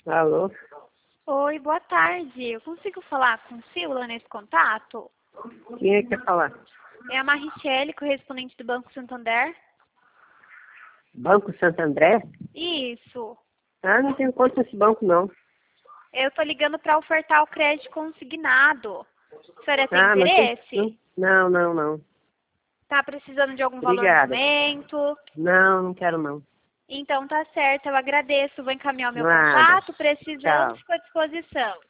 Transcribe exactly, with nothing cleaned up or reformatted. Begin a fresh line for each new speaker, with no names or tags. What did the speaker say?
Alô?
Oi, boa tarde. Eu consigo falar com Silvia nesse contato?
Quem é que quer falar?
É a Marichele, correspondente do Banco Santander.
Banco Santo André?
Isso.
Ah, não tenho conta nesse banco, não.
Eu tô ligando para ofertar o crédito consignado. A senhora tem
Ah, mas
interesse?
tem... Não, não, não.
Tá precisando de algum valor no
Obrigada.
momento?
Não, não quero, não.
Então tá certo, eu agradeço. Vou encaminhar o meu
Nada.
contato. Precisando,
Tchau.
fico à disposição.